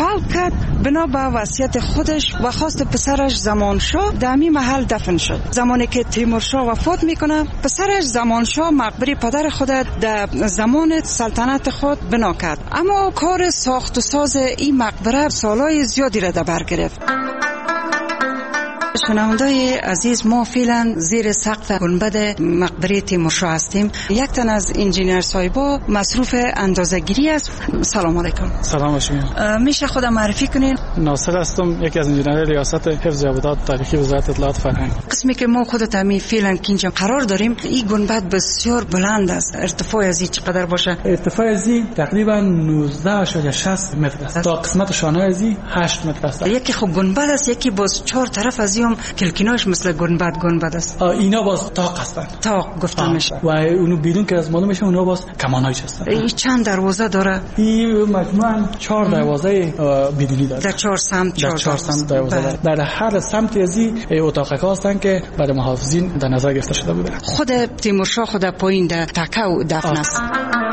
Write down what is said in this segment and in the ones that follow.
فوت کرد بنا به وصیت خودش و خواست پسرش زمانشاه در همین محل دفن شد. زمانی که تیمورشاه وفات میکنه پسرش زمانشاه مقبره پدر خود در زمان سلطنت خود بنا کرد، اما کار ساخت و ساز این مقبره سالهای زیادی را در بر گرفت. شنوندای عزیز، ما فعلا زیر سقف گنبد مقبره تیمورشاه هستیم. یک تن از انجینر صاحبا مصروف اندازه‌گیری است. سلام علیکم. سلام شما. میشه خودم معرفی کنین؟ ناصر هستم، یکی از انجینرهای ریاست حفظ یادداشت تاریخی وزارت اطلاعات فرهنگ. قسمی که ما خودت همین فعلا که اینجا قرار داریم، این گنبد بسیار بلند است. ارتفاع از این چقدر باشه؟ ارتفاع از این تقریبا 19.60 متر است. تا قسمت شانه از این 8 متر است. یکی خب گنبد است، یکی باز چهار طرف از این کلکیناش مثل گنبد است. اینا باز تاق هستن. تاق گفته میشه. و اونو بیرون که از معلوم میشه اونا باز کمانایش هستن. این چند دروازه داره؟ این مجموعاً 4 دروازه بیرونی داره. در 4 سمت. در 4 سمت دروازه داره. در هر سمت از این اتاق‌ها هستن که برای محافظین در نظر گرفته شده بوده. خود تیمورشاه خود پایین در تکه و دفن است.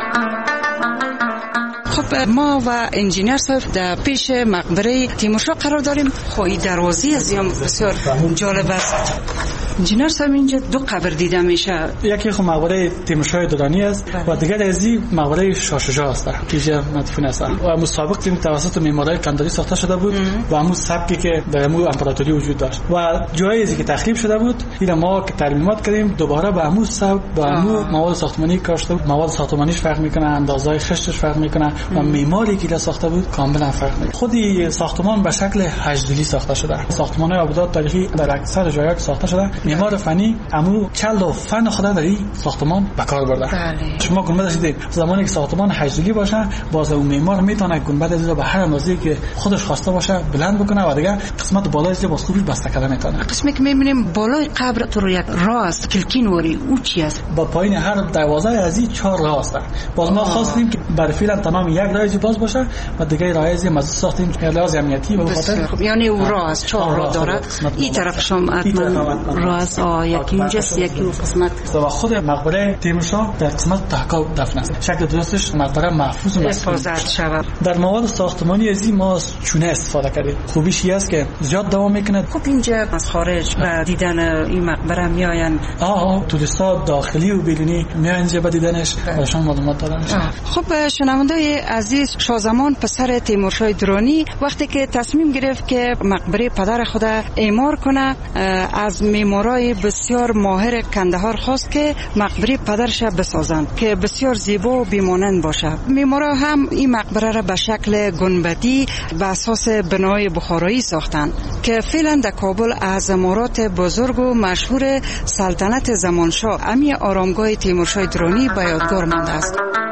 خب ما و انجینر صاحب در پیش مقبره تیمورشاه قرار داریم. خب این دروازه از این بسیار جالب است. انجینر صاحب اینجا دو قبر دیده میشه. یکی خب مقبره تیمورشاه درانی است و دیگر از این مقبره شاه شجاع است که اینجا مدفون است. و مسابق تیم توسط معمارای کنداری ساخته شده بود و همون سبکی که در همون امپراتوری وجود داشت و جایی که تخریب شده بود این ما که ترمیمات کردیم دوباره به همون سبک با همون مواد ساختمانی کار شده. مواد ساختمانیش فرق میکنه، اندازهای خشتش فرق میکنه و معماری که ساخته بود کاملا فرق میکنه. خودی ساختمان به شکل هجدلی ساخته شده. ساختمان‌های آبادات تاریخی در اکثر جاها که ساخته شده معمار فنی امو کل و فن خود در این ساختمان به کار برده. بله. شما گنبد دیدید زمانی که ساختمان هجدلی باشه باز اون معمار میتونه گنبد از به هر اندازه‌ای که خودش خواسته باشه بلند بکنه و دیگه قسمت بالای از باز خوبی بسته کردن میتونه. قسمی که میبینیم بالای قبر تو رو یک راه است کلکینوری او چی است؟ با پایین هر دروازه از این 4 راه است. باز ما خواستیم که برای فعلا تمام یک راه باز باشه و دیگه راه از مزید ساختیم که لحاظ امنیتی به خاطر یعنی او راه است 4 راه داره. این طرف شما راه است یکی اینجاست یکی اون قسمت. و خود مقبره تیمورشاه در قسمت تحقا دفن است. شکل درستش مقبره محفوظ و حفاظت شود. در مواد ساختمانی از این ما چونه استفاده کردیم. خوبیش این است که زیاد دوام میکنه. خب اینجا از خارج به دیدن این مقبره میآیند. توریستا داخلی و بیرونی میآیند اینجا به دیدنش براشون معلومات دادن میشه. خب شنوندای عزیز، شاهزمان پسر تیمورشاه درانی وقتی که تصمیم گرفت که مقبره پدر خود اعمار کنه از معمارای بسیار ماهر کندهار خواست که مقبره پدرش بسازند که بسیار زیبا و بیمانند باشه. معمارا هم این مقبره را به شکل گنبدی به اساس بنای بخارایی ساختند که فعلا در کابل از عمارات بزرگ و مشهور سلطنت زمانشاه امی آرامگاه تیمورشاه درانی به یادگار مانده است.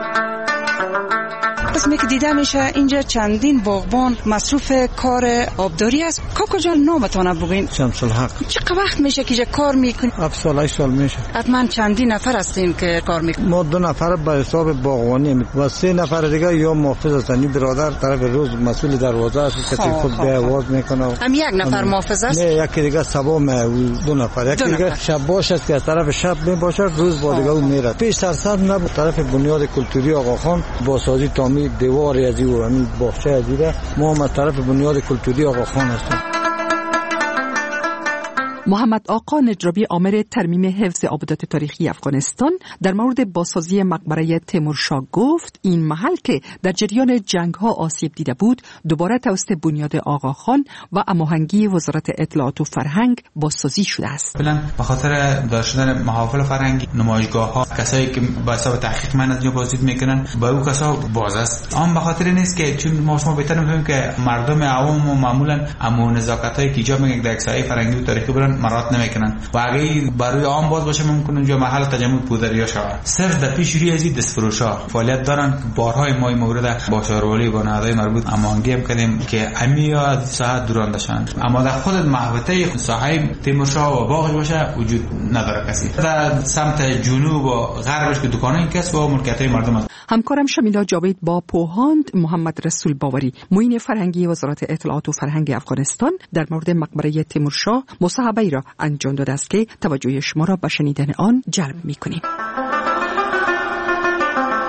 قسمی که دیده میشه اینجا چندین باغبان مصروف کار آبداری است. کاکا جان نامتانه بگین. شمس الحق. چقدر وقت میشه که کار میکنی؟ 7 سال میشه. حتما چندین نفر هستین که کار میکنین؟ ما 2 نفر به حساب باغبانی و 3 نفر دیگه یا محافظ هستن. برادر طرف روز مسئول دروازه است که خود به آواز میکنه. هم یک نفر محافظ است؟ نه یکی دیگه سبا 2 نفر. یکی دیگه شب باش است که از طرف شب میباشه روز با دیگه میره. پیش سرسد نبود طرف بنیاد کلتوری آقاخان با سازی تعمیر دیوار ازی و همین باغچه ازی ما هم از طرف بنیاد کلتوری آقاخان هستیم. محمد آقا نجرابی آمر ترمیم حفظ آبادات تاریخی افغانستان در مورد بازسازی مقبره تیمورشاه گفت این محل که در جریان جنگ‌ها آسیب دیده بود دوباره توسط بنیاد آقاخان و هماهنگی وزارت اطلاعات و فرهنگ بازسازی شده است. فعلا به خاطر داشتن محافل فرهنگی، نمایشگاه‌ها، کسایی که با حساب تحقیق من از اینجا بازدید میکنن با او کسا باز است. آن به خاطر نیست که چون ما شما بهتر می‌فهمیم که مردم عوام و معمولا امو نزاکت‌هایی که ایجاب میکنه در سایه فرهنگی و تاریخی برن مرات نمیکنن و اگه برای عام باز باشه ممکنه اونجا محل تجمع پودریا شود. صرف در پیش روی ازی دستفروشا فعالیت دارن که بارهای ما این مورد با شارولی با نهادهای مربوط هماهنگی هم کردیم که امیا از ساحت دور انداشتن، اما در خود محوطه ساحه تیمورشاه و باغش باشه وجود نداره کسی. در سمت جنوب و غربش که دکانای کس و ملکیت‌های مردم است. همکارم شمیلا جاوید با پوهاند محمد رسول باوری معین فرهنگی وزارت اطلاعات و فرهنگ افغانستان در مورد مقبره تیمورشاه مصاحبه‌ای را انجام داده است که توجه شما را به شنیدن آن جلب می‌کنیم.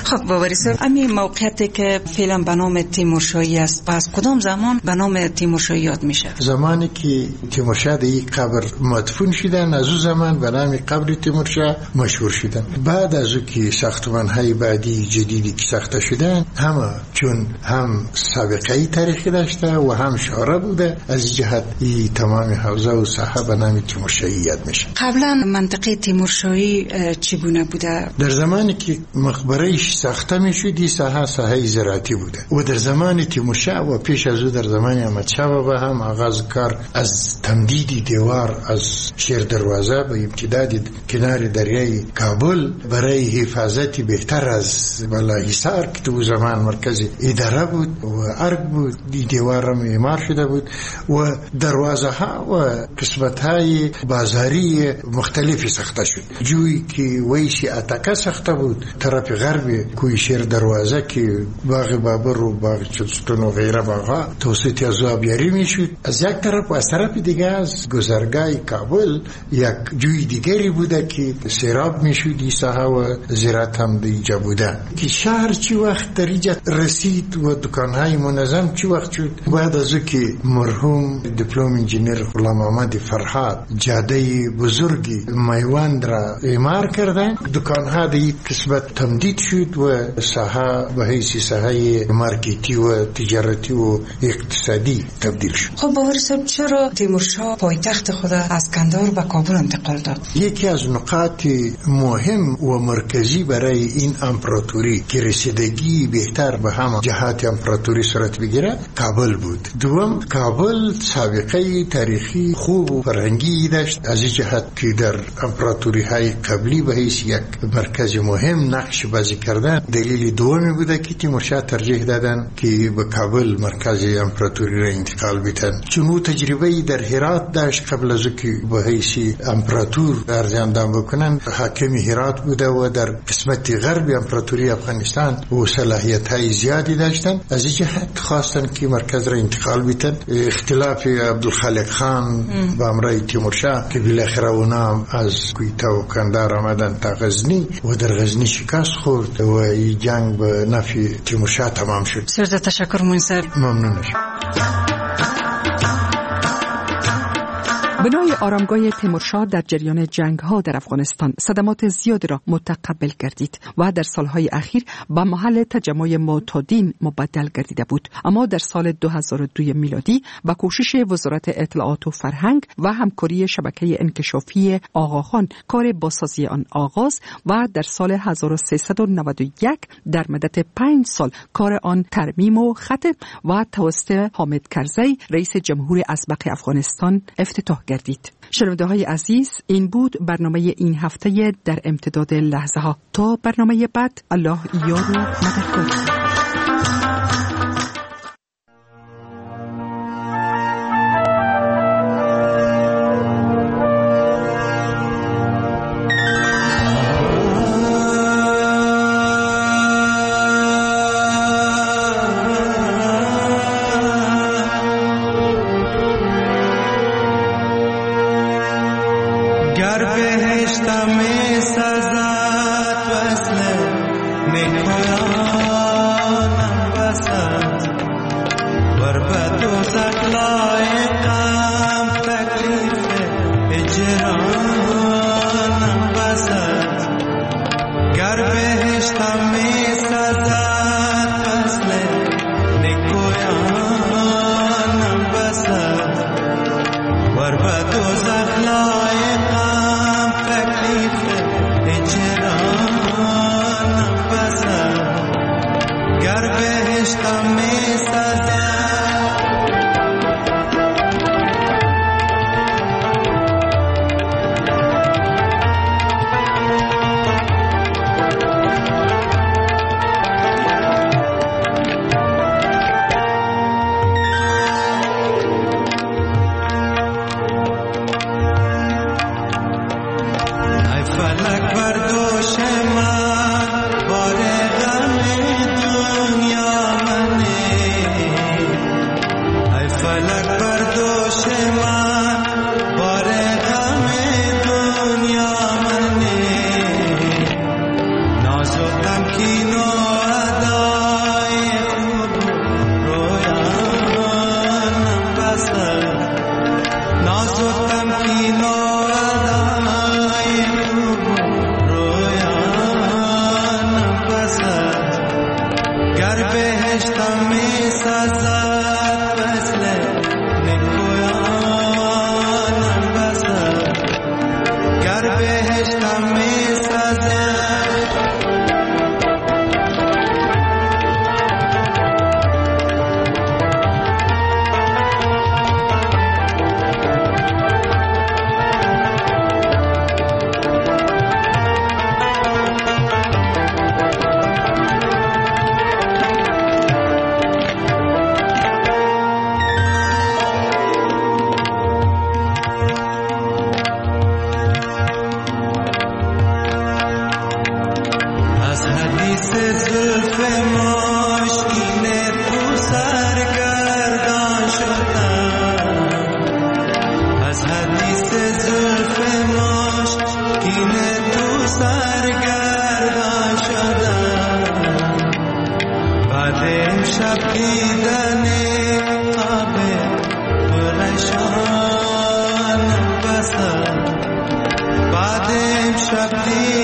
خب باوری صاحب، امی موقعیتی که فعلا به نام تیمورشاهی است، از کدام زمان به نام تیمورشاهی یاد میشه؟ زمانی که تیمورشاه در یک قبر مدفون شدن، از اون زمان به نام قبر تیمورشاه مشهور شدن. بعد از اون که ساختمان‌های بعدی جدیدی که ساخته شدن، همه چون هم سابقه تاریخی داشته و هم شهره بوده، از جهت تمام حوزه و ساحه به نام تیمورشاهی یاد میشه. قبلا منطقه تیمورشاهی چگونه بوده؟ در زمانی که مقبرهش ساخته میشد، این ساحه زراعتی بوده و در زمان تیمورشاه و پیش از او در زمان احمدشاه بابا هم آغاز کار از تمدید دیوار از شیر دروازه به امتداد کنار دریای کابل برای حفاظت بهتر از بالاحصار که تو زمان مرکز اداره بود و ارگ بود. دی دیوار هم اعمار شده بود و دروازه ها و قسمت های بازاری مختلفی ساخته شد. جوی که ویسی اتاکا ساخته بود طرف غربی کوی شیر دروازه که باغ بابر و باغ چلستون و غیره باغا توسط از آبیاری میشد. از یک طرف و از طرف دیگه از گذرگاه کابل یک جوی دیگری بوده که سیراب میشد. این ساحه و زراعت هم دیجا بوده که شهر چی وقت در اینجا رسید و دکانهای منظم چی وقت شد. بعد از که مرحوم دیپلم انجینیر غلام محمد فرهاد جاده بزرگی میوند را اعمار کردن، دکانها دی قسمت تمدید شد و ساحه به حیث ساحه مارکتی و تجارتی و اقتصادی تبدیل شد. خب باوری صاحب، چرا تیمورشاه پایتخت خود از کندهار به کابل انتقال داد؟ یکی از نقاط مهم و مرکزی برای این امپراتوری که رسیدگی بهتر به همه جهات امپراتوری صورت بگیره کابل بود. دوم، کابل سابقه تاریخی خوب و فرهنگی داشت، از این جهت که در امپراتوری های قبلی به حیث یک مرکز مهم نقش بازی کردن. دلیل دومی بوده که تیمورشاه ترجیح دادن که به کابل مرکز امپراتوری را انتقال بدن، چون او تجربه در هرات داشت قبل از که به حیث امپراتور عرض اندام بکنن. حاکم هرات بوده و در قسمت غرب امپراتوری افغانستان و صلاحیت های زیادی داشتن، از این جهت خواستن که مرکز را انتقال بدن. اختلاف عبدالخالق خان با امرای تیمورشاه که بالاخره اونا از کویتا و کندهار آمدن تا غزنی و در غزنی شکست خورد و این جنگ به نفع تیمورشاه تمام شد. سرزه تشکر منصر. ممنونش. بنای آرامگاه تیمورشاه در جریان جنگ‌ها در افغانستان صدمات زیادی را متقبل گردید و در سالهای اخیر به محل تجمع معتادین مبدل گردیده بود. اما در سال 2002 میلادی با کوشش وزارت اطلاعات و فرهنگ و همکاری شبکه انکشافی آقاخان کار بازسازی آن آغاز و در سال 1391 در مدت 5 سال کار آن ترمیم و ختم و توسط حامد کرزی رئیس جمهور اسبق افغانستان افتتاح گردید. شنونده های عزیز، این بود برنامه این هفته در امتداد لحظه ها. تا برنامه بعد، الله یار و مددگار. دیدن قاب پریشان بسر بعد امشب